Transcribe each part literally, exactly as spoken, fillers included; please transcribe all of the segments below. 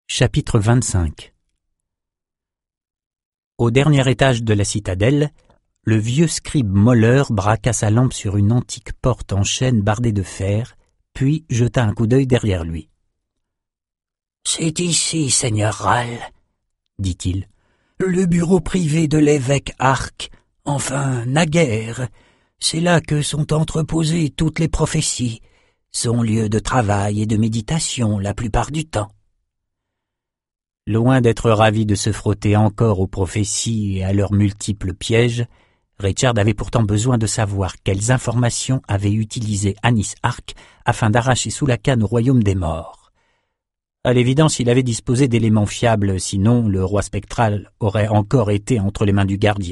Chapitre vingt-cinq. Au dernier étage de la citadelle, le vieux scribe Moller braqua sa lampe sur une antique porte en chêne bardée de fer, puis jeta un coup d'œil derrière lui. « C'est ici, seigneur Rall, » dit-il, « le bureau privé de l'évêque Arc, enfin, naguère. C'est là que sont entreposées toutes les prophéties, son lieu de travail et de méditation la plupart du temps. » Loin d'être ravi de se frotter encore aux prophéties et à leurs multiples pièges, Richard avait pourtant besoin de savoir quelles informations avait utilisé Anis Arc afin d'arracher sous la canne au royaume des morts. À l'évidence, il avait disposé d'éléments fiables, sinon le roi spectral aurait encore été entre les mains du gardien.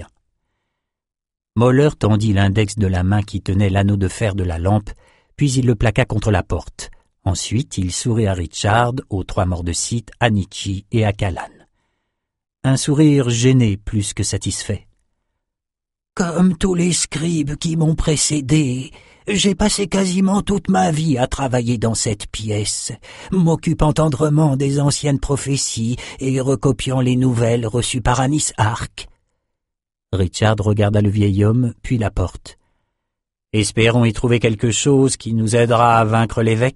Moller tendit l'index de la main qui tenait l'anneau de fer de la lampe, puis il le plaqua contre la porte. Ensuite, il sourit à Richard, aux trois morts de Sith, à Nietzsche et à Callan. Un sourire gêné plus que satisfait. « Comme tous les scribes qui m'ont précédé, j'ai passé quasiment toute ma vie à travailler dans cette pièce, m'occupant tendrement des anciennes prophéties et recopiant les nouvelles reçues par Anis Arc. » Richard regarda le vieil homme, puis la porte. « Espérons y trouver quelque chose qui nous aidera à vaincre l'évêque. »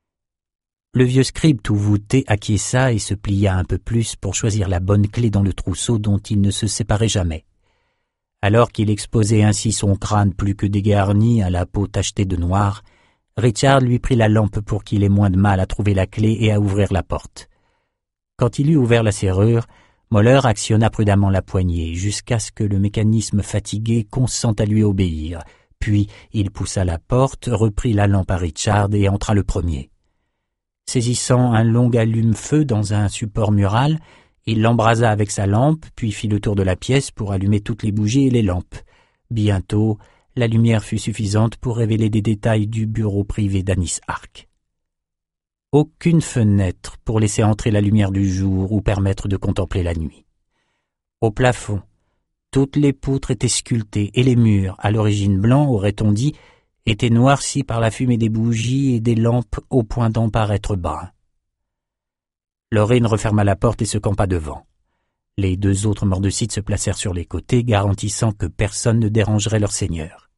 Le vieux scribe tout voûté acquiesça et se plia un peu plus pour choisir la bonne clé dans le trousseau dont il ne se séparait jamais. Alors qu'il exposait ainsi son crâne plus que dégarni à la peau tachetée de noir, Richard lui prit la lampe pour qu'il ait moins de mal à trouver la clé et à ouvrir la porte. Quand il eut ouvert la serrure, Moller actionna prudemment la poignée jusqu'à ce que le mécanisme fatigué consente à lui obéir, puis il poussa la porte, reprit la lampe à Richard et entra le premier. Saisissant un long allume-feu dans un support mural, il l'embrasa avec sa lampe, puis fit le tour de la pièce pour allumer toutes les bougies et les lampes. Bientôt, la lumière fut suffisante pour révéler des détails du bureau privé d'Anis Arc. Aucune fenêtre pour laisser entrer la lumière du jour ou permettre de contempler la nuit. Au plafond, toutes les poutres étaient sculptées et les murs, à l'origine blancs, aurait-on dit, étaient noircis par la fumée des bougies et des lampes au point d'en paraître bruns. Lorraine referma la porte et se campa devant. Les deux autres morts de Sith se placèrent sur les côtés, garantissant que personne ne dérangerait leur seigneur.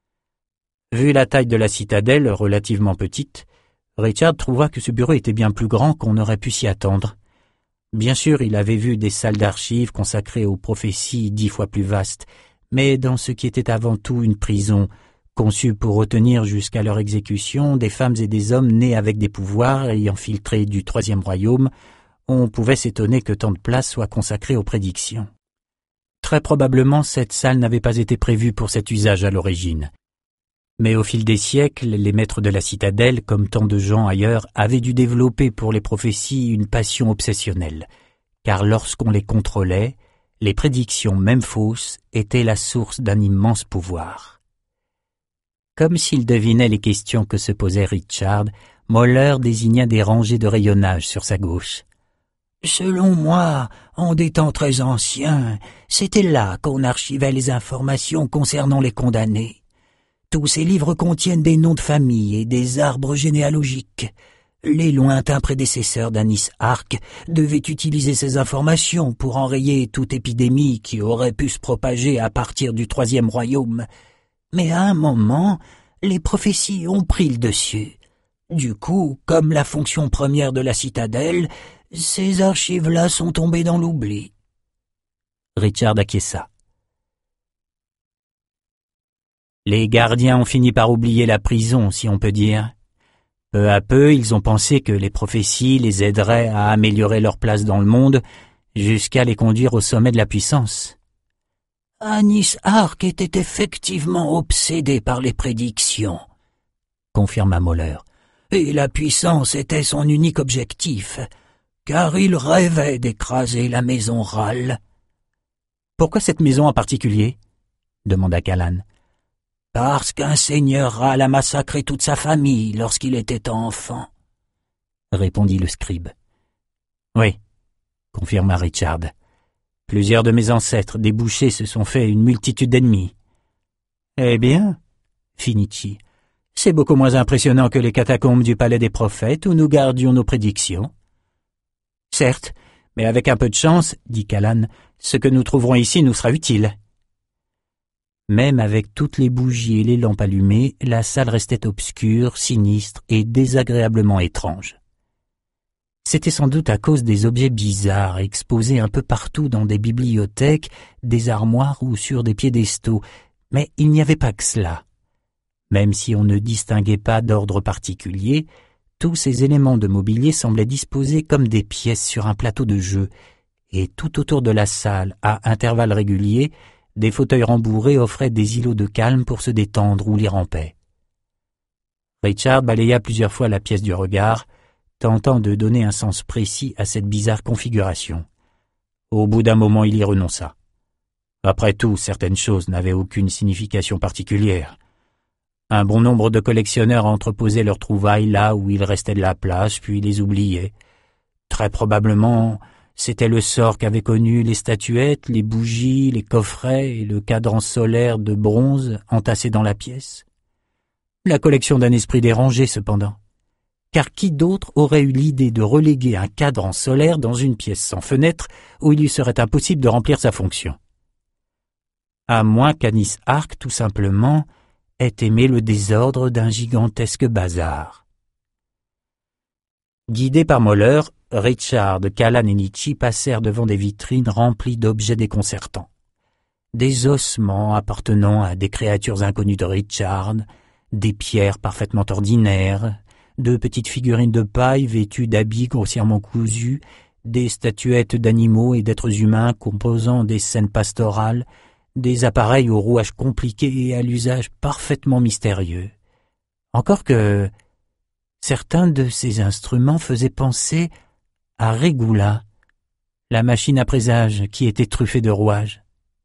Vu la taille de la citadelle, relativement petite, Richard trouva que ce bureau était bien plus grand qu'on aurait pu s'y attendre. Bien sûr, il avait vu des salles d'archives consacrées aux prophéties dix fois plus vastes, mais dans ce qui était avant tout une prison, conçue pour retenir jusqu'à leur exécution des femmes et des hommes nés avec des pouvoirs ayant filtré du troisième royaume, on pouvait s'étonner que tant de place soit consacrée aux prédictions. Très probablement, cette salle n'avait pas été prévue pour cet usage à l'origine. Mais au fil des siècles, les maîtres de la citadelle, comme tant de gens ailleurs, avaient dû développer pour les prophéties une passion obsessionnelle, car lorsqu'on les contrôlait, les prédictions, même fausses, étaient la source d'un immense pouvoir. Comme s'il devinait les questions que se posait Richard, Moller désigna des rangées de rayonnage sur sa gauche. « Selon moi, en des temps très anciens, c'était là qu'on archivait les informations concernant les condamnés. Tous ces livres contiennent des noms de famille et des arbres généalogiques. Les lointains prédécesseurs d'Anis Arc devaient utiliser ces informations pour enrayer toute épidémie qui aurait pu se propager à partir du troisième royaume. Mais à un moment, les prophéties ont pris le dessus. Du coup, comme la fonction première de la citadelle, ces archives-là sont tombées dans l'oubli. » Richard acquiesça. Les gardiens ont fini par oublier la prison, si on peut dire. Peu à peu, ils ont pensé que les prophéties les aideraient à améliorer leur place dans le monde, jusqu'à les conduire au sommet de la puissance. Anis Arc était effectivement obsédé par les prédictions, confirma Moller, et la puissance était son unique objectif, car il rêvait d'écraser la maison Rall. Pourquoi cette maison en particulier? Demanda Callan. Parce qu'un seigneur Rall a massacré toute sa famille lorsqu'il était enfant, répondit le scribe. Oui, confirma Richard. Plusieurs de mes ancêtres débouchés se sont fait une multitude d'ennemis. Eh bien, fit Nietzsche, c'est beaucoup moins impressionnant que les catacombes du palais des prophètes où nous gardions nos prédictions. Certes, mais avec un peu de chance, dit Callan, ce que nous trouverons ici nous sera utile. Même avec toutes les bougies et les lampes allumées, la salle restait obscure, sinistre et désagréablement étrange. C'était sans doute à cause des objets bizarres exposés un peu partout dans des bibliothèques, des armoires ou sur des piédestaux, mais il n'y avait pas que cela. Même si on ne distinguait pas d'ordre particulier, tous ces éléments de mobilier semblaient disposés comme des pièces sur un plateau de jeu, et tout autour de la salle, à intervalles réguliers, des fauteuils rembourrés offraient des îlots de calme pour se détendre ou lire en paix. Richard balaya plusieurs fois la pièce du regard, tentant de donner un sens précis à cette bizarre configuration. Au bout d'un moment, il y renonça. Après tout, certaines choses n'avaient aucune signification particulière. Un bon nombre de collectionneurs entreposaient leurs trouvailles là où il restait de la place, puis les oubliaient. Très probablement, c'était le sort qu'avaient connu les statuettes, les bougies, les coffrets et le cadran solaire de bronze entassés dans la pièce. La collection d'un esprit dérangé, cependant. Car qui d'autre aurait eu l'idée de reléguer un cadran solaire dans une pièce sans fenêtre où il lui serait impossible de remplir sa fonction? À moins qu'Anis Ark, tout simplement, ait aimé le désordre d'un gigantesque bazar. Guidés par Moller, Richard, Callan et Nietzsche passèrent devant des vitrines remplies d'objets déconcertants. Des ossements appartenant à des créatures inconnues de Richard, des pierres parfaitement ordinaires, de petites figurines de paille vêtues d'habits grossièrement cousus, des statuettes d'animaux et d'êtres humains composant des scènes pastorales, des appareils au rouage compliqué et à l'usage parfaitement mystérieux. Encore que certains de ces instruments faisaient penser à Regula, la machine à présage qui était truffée de rouages.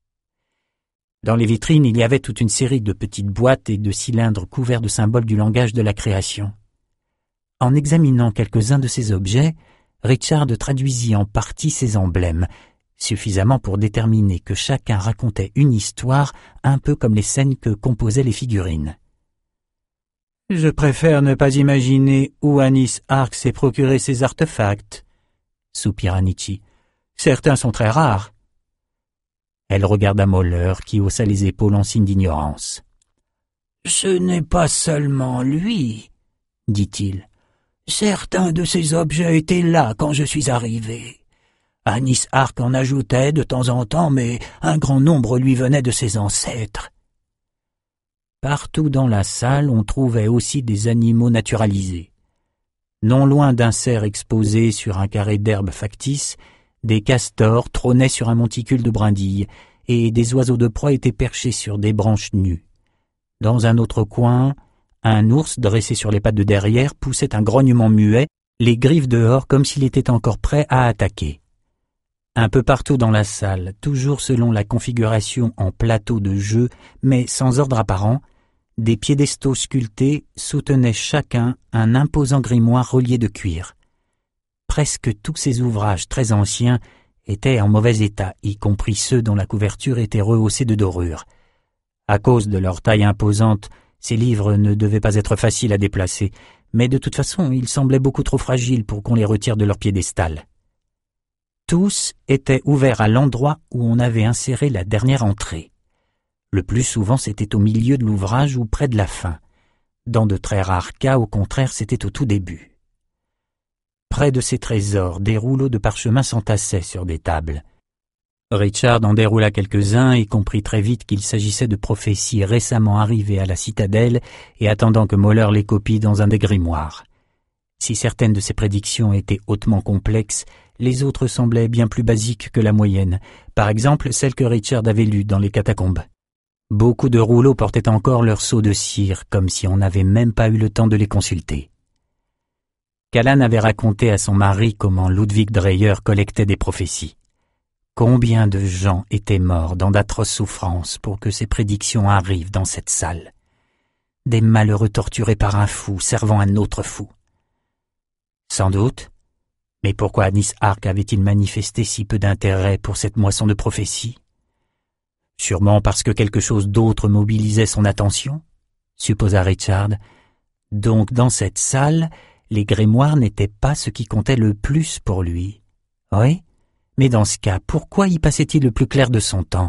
Dans les vitrines, il y avait toute une série de petites boîtes et de cylindres couverts de symboles du langage de la création. En examinant quelques-uns de ces objets, Richard traduisit en partie ces emblèmes, suffisamment pour déterminer que chacun racontait une histoire un peu comme les scènes que composaient les figurines. « Je préfère ne pas imaginer où Anis Ark s'est procuré ces artefacts, » soupira Nietzsche. « Certains sont très rares. » Elle regarda Moller, qui haussa les épaules en signe d'ignorance. « Ce n'est pas seulement lui, » dit-il. « Certains de ces objets étaient là quand je suis arrivé. Anis Ark en ajoutait de temps en temps, mais un grand nombre lui venait de ses ancêtres. » Partout dans la salle, on trouvait aussi des animaux naturalisés. Non loin d'un cerf exposé sur un carré d'herbe factice, des castors trônaient sur un monticule de brindilles, et des oiseaux de proie étaient perchés sur des branches nues. Dans un autre coin, un ours dressé sur les pattes de derrière poussait un grognement muet, les griffes dehors comme s'il était encore prêt à attaquer. Un peu partout dans la salle, toujours selon la configuration en plateau de jeu, mais sans ordre apparent, des piédestaux sculptés soutenaient chacun un imposant grimoire relié de cuir. Presque tous ces ouvrages très anciens étaient en mauvais état, y compris ceux dont la couverture était rehaussée de dorure. À cause de leur taille imposante, ces livres ne devaient pas être faciles à déplacer, mais de toute façon, ils semblaient beaucoup trop fragiles pour qu'on les retire de leur piédestal. Tous étaient ouverts à l'endroit où on avait inséré la dernière entrée. Le plus souvent, c'était au milieu de l'ouvrage ou près de la fin. Dans de très rares cas, au contraire, c'était au tout début. Près de ces trésors, des rouleaux de parchemin s'entassaient sur des tables. Richard en déroula quelques-uns et comprit très vite qu'il s'agissait de prophéties récemment arrivées à la citadelle et attendant que Moller les copie dans un des grimoires. Si certaines de ces prédictions étaient hautement complexes, les autres semblaient bien plus basiques que la moyenne, par exemple celles que Richard avait lues dans les catacombes. Beaucoup de rouleaux portaient encore leur sceau de cire, comme si on n'avait même pas eu le temps de les consulter. Callan avait raconté à son mari comment Ludwig Dreyer collectait des prophéties. Combien de gens étaient morts dans d'atroces souffrances pour que ces prédictions arrivent dans cette salle? Des malheureux torturés par un fou servant un autre fou. Sans doute, mais pourquoi Anis Ark avait-il manifesté si peu d'intérêt pour cette moisson de prophéties? Sûrement parce que quelque chose d'autre mobilisait son attention, supposa Richard. Donc dans cette salle, les grimoires n'étaient pas ce qui comptait le plus pour lui. Oui, mais dans ce cas, pourquoi y passait-il le plus clair de son temps?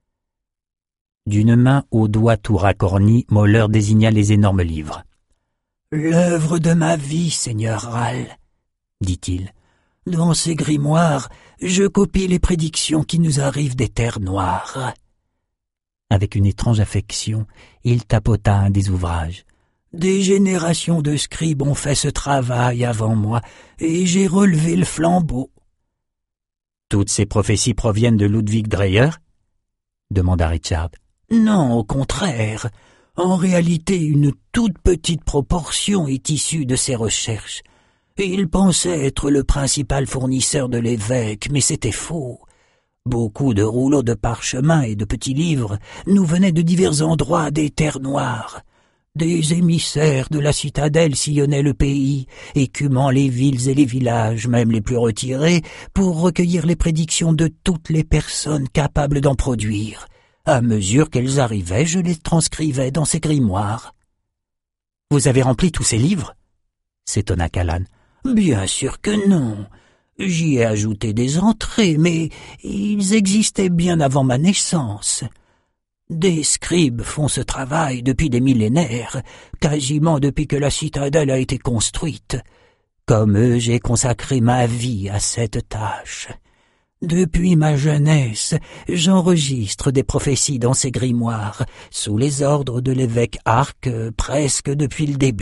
D'une main aux doigts tout racornis, Moller désigna les énormes livres. « L'œuvre de ma vie, Seigneur Ral, » dit-il. « Dans ces grimoires, je copie les prédictions qui nous arrivent des terres noires. » Avec une étrange affection, il tapota un des ouvrages. « Des générations de scribes ont fait ce travail avant moi, et j'ai relevé le flambeau. »« Toutes ces prophéties proviennent de Ludwig Dreyer ?» demanda Richard. « Non, au contraire. En réalité, une toute petite proportion est issue de ses recherches. Il pensait être le principal fournisseur de l'évêque, mais c'était faux. Beaucoup de rouleaux de parchemin et de petits livres nous venaient de divers endroits des terres noires. Des émissaires de la citadelle sillonnaient le pays, écumant les villes et les villages, même les plus retirés, pour recueillir les prédictions de toutes les personnes capables d'en produire. À mesure qu'elles arrivaient, je les transcrivais dans ces grimoires. »« Vous avez rempli tous ces livres ?» s'étonna Callan. « Bien sûr que non. J'y ai ajouté des entrées, mais ils existaient bien avant ma naissance. Des scribes font ce travail depuis des millénaires, quasiment depuis que la citadelle a été construite. Comme eux, j'ai consacré ma vie à cette tâche. Depuis ma jeunesse, j'enregistre des prophéties dans ces grimoires, sous les ordres de l'évêque Arc, presque depuis le début. »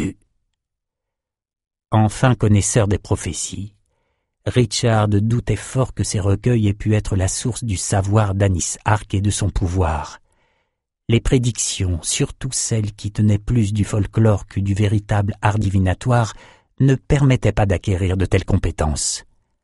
Enfin connaisseur des prophéties, Richard doutait fort que ces recueils aient pu être la source du savoir d'Anis Arc et de son pouvoir. Les prédictions, surtout celles qui tenaient plus du folklore que du véritable art divinatoire, ne permettaient pas d'acquérir de telles compétences.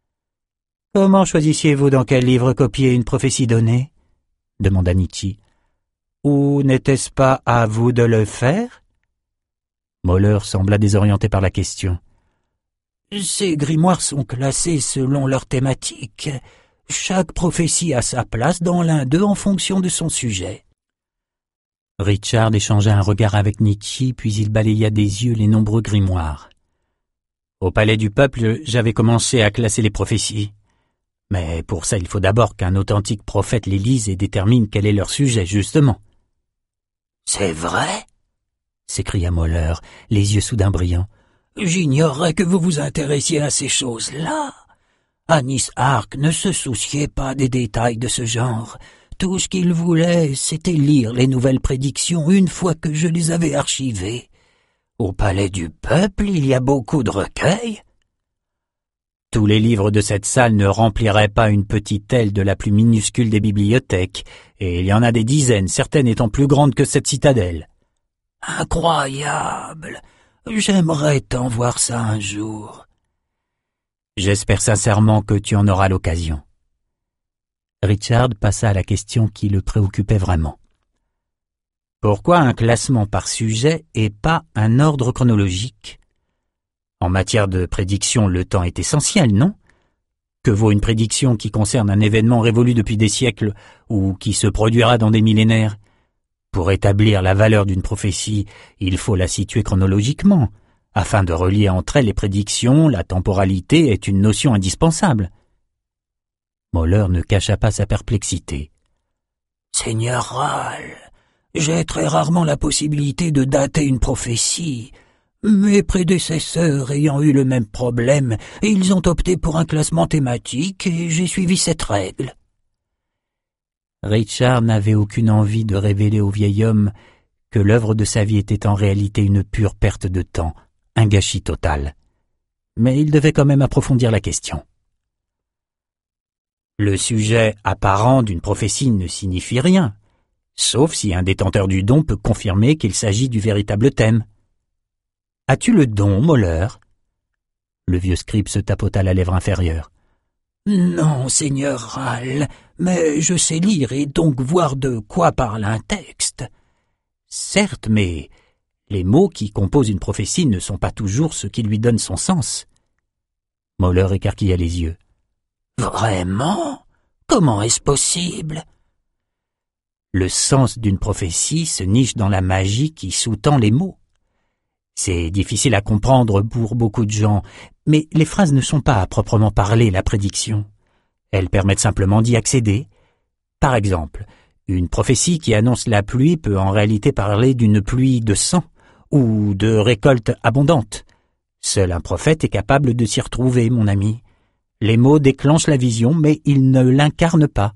« Comment choisissiez-vous dans quel livre copier une prophétie donnée ?» demanda Nietzsche. « Ou n'était-ce pas à vous de le faire ?» Moller sembla désorienté par la question. « Ces grimoires sont classés selon leur thématique. Chaque prophétie a sa place dans l'un d'eux en fonction de son sujet. » Richard échangea un regard avec Nietzsche, puis il balaya des yeux les nombreux grimoires. « Au Palais du Peuple, j'avais commencé à classer les prophéties. Mais pour ça, il faut d'abord qu'un authentique prophète les lise et détermine quel est leur sujet, justement. »« C'est vrai ?» s'écria Moller, les yeux soudain brillants. « J'ignorais que vous vous intéressiez à ces choses-là. Anis Arc ne se souciait pas des détails de ce genre. Tout ce qu'il voulait, c'était lire les nouvelles prédictions une fois que je les avais archivées. Au Palais du Peuple, il y a beaucoup de recueils. » Tous les livres de cette salle ne rempliraient pas une petite aile de la plus minuscule des bibliothèques, et il y en a des dizaines, certaines étant plus grandes que cette citadelle. « Incroyable! J'aimerais tant voir ça un jour. »« J'espère sincèrement que tu en auras l'occasion. » Richard passa à la question qui le préoccupait vraiment. « Pourquoi un classement par sujet et pas un ordre chronologique ? En matière de prédiction, le temps est essentiel, non ? Que vaut une prédiction qui concerne un événement révolu depuis des siècles ou qui se produira dans des millénaires ? Pour établir la valeur d'une prophétie, il faut la situer chronologiquement. Afin de relier entre elles les prédictions, la temporalité est une notion indispensable. » Moller ne cacha pas sa perplexité. « Seigneur Ral, j'ai très rarement la possibilité de dater une prophétie. Mes prédécesseurs ayant eu le même problème, ils ont opté pour un classement thématique et j'ai suivi cette règle. » Richard n'avait aucune envie de révéler au vieil homme que l'œuvre de sa vie était en réalité une pure perte de temps, un gâchis total. Mais il devait quand même approfondir la question. Le sujet apparent d'une prophétie ne signifie rien, sauf si un détenteur du don peut confirmer qu'il s'agit du véritable thème. « As-tu le don, Moller ?» Le vieux scribe se tapota la lèvre inférieure. « Non, Seigneur Ral, mais je sais lire et donc voir de quoi parle un texte. »« Certes, mais les mots qui composent une prophétie ne sont pas toujours ce qui lui donne son sens. » Moller écarquilla les yeux. « Vraiment ? Comment est-ce possible ? » Le sens d'une prophétie se niche dans la magie qui sous-tend les mots. C'est difficile à comprendre pour beaucoup de gens, mais les phrases ne sont pas à proprement parler la prédiction. Elles permettent simplement d'y accéder. Par exemple, une prophétie qui annonce la pluie peut en réalité parler d'une pluie de sang ou de récolte abondante. Seul un prophète est capable de s'y retrouver, mon ami. Les mots déclenchent la vision, mais ils ne l'incarnent pas.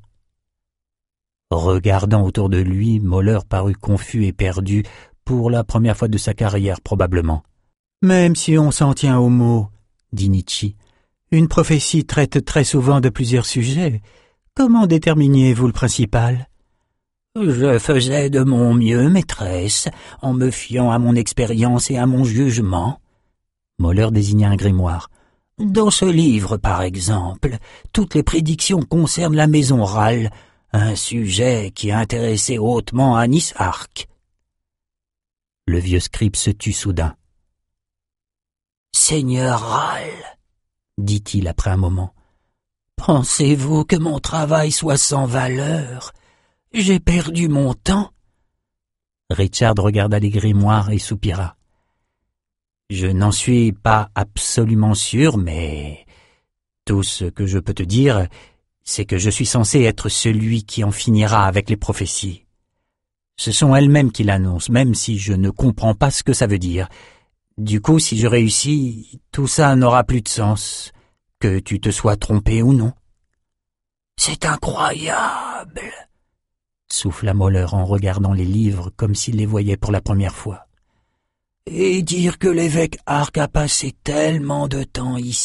Regardant autour de lui, Moller parut confus et perdu, pour la première fois de sa carrière probablement. « Même si on s'en tient aux mots, » dit Nietzsche, « une prophétie traite très souvent de plusieurs sujets. Comment déterminiez-vous le principal ?»« Je faisais de mon mieux, maîtresse, en me fiant à mon expérience et à mon jugement. » Moller désigna un grimoire. « Dans ce livre, par exemple, toutes les prédictions concernent la maison Râle, un sujet qui intéressait hautement Anis Ark. » Le vieux scribe se tut soudain. « Seigneur Râle, » dit-il après un moment, « pensez-vous que mon travail soit sans valeur? J'ai perdu mon temps. » Richard regarda les grimoires et soupira. « Je n'en suis pas absolument sûr, mais tout ce que je peux te dire, c'est que je suis censé être celui qui en finira avec les prophéties. Ce sont elles-mêmes qui l'annoncent, même si je ne comprends pas ce que ça veut dire. Du coup, si je réussis, tout ça n'aura plus de sens, que tu te sois trompé ou non. »« C'est incroyable !» souffla Moller en regardant les livres comme s'il les voyait pour la première fois. « Et dire que l'évêque Ark a passé tellement de temps ici. » »«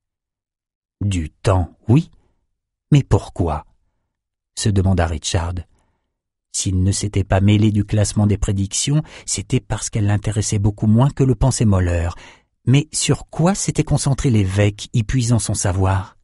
Du temps, oui, mais pourquoi ?» se demanda Richard. S'il ne s'était pas mêlé du classement des prédictions, c'était parce qu'elle l'intéressait beaucoup moins que le pensait Moller. Mais sur quoi s'était concentré l'évêque, y puisant son savoir?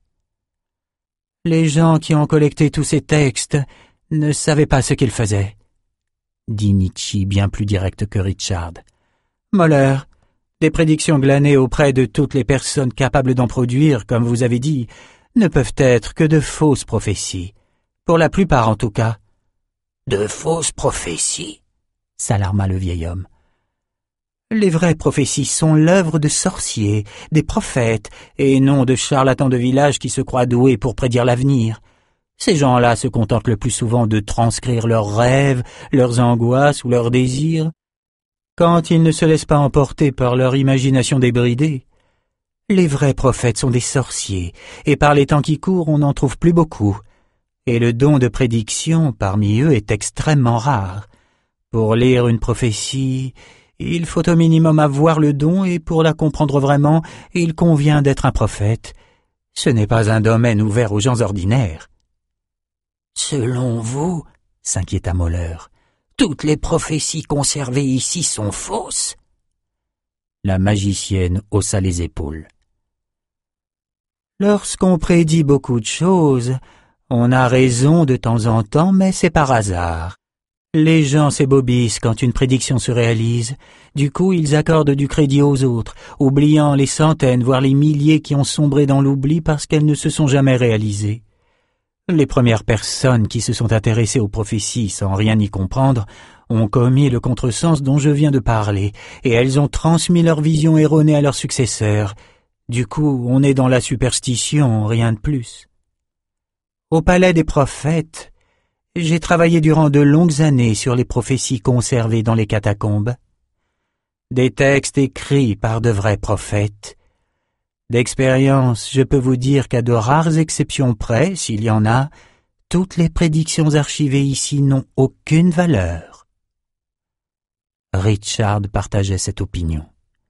Les gens qui ont collecté tous ces textes ne savaient pas ce qu'ils faisaient, dit Nietzsche bien plus direct que Richard. Moller, des prédictions glanées auprès de toutes les personnes capables d'en produire, comme vous avez dit, ne peuvent être que de fausses prophéties, pour la plupart en tout cas. De fausses prophéties? S'alarma le vieil homme. Les vraies prophéties sont l'œuvre de sorciers, des prophètes, et non de charlatans de village qui se croient doués pour prédire l'avenir. Ces gens-là se contentent le plus souvent de transcrire leurs rêves, leurs angoisses ou leurs désirs, quand ils ne se laissent pas emporter par leur imagination débridée. Les vrais prophètes sont des sorciers, et par les temps qui courent on n'en trouve plus beaucoup. Et le don de prédiction parmi eux est extrêmement rare. Pour lire une prophétie, il faut au minimum avoir le don et pour la comprendre vraiment, il convient d'être un prophète. Ce n'est pas un domaine ouvert aux gens ordinaires. Selon vous, s'inquiéta Moller, toutes les prophéties conservées ici sont fausses? La magicienne haussa les épaules. Lorsqu'on prédit beaucoup de choses, on a raison de temps en temps, mais c'est par hasard. Les gens s'ébobissent quand une prédiction se réalise. Du coup, ils accordent du crédit aux autres, oubliant les centaines, voire les milliers qui ont sombré dans l'oubli parce qu'elles ne se sont jamais réalisées. Les premières personnes qui se sont intéressées aux prophéties sans rien y comprendre ont commis le contresens dont je viens de parler, et elles ont transmis leur vision erronée à leurs successeurs. Du coup, on est dans la superstition, rien de plus. Au palais des prophètes, j'ai travaillé durant de longues années sur les prophéties conservées dans les catacombes. Des textes écrits par de vrais prophètes. D'expérience, je peux vous dire qu'à de rares exceptions près, s'il y en a, toutes les prédictions archivées ici n'ont aucune valeur. Richard partageait cette opinion.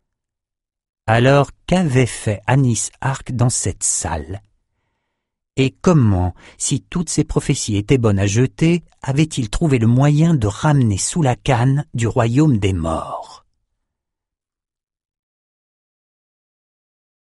Alors, qu'avait fait Anis Ark dans cette salle? Et comment, si toutes ces prophéties étaient bonnes à jeter, avait-il trouvé le moyen de ramener sous la canne du royaume des morts?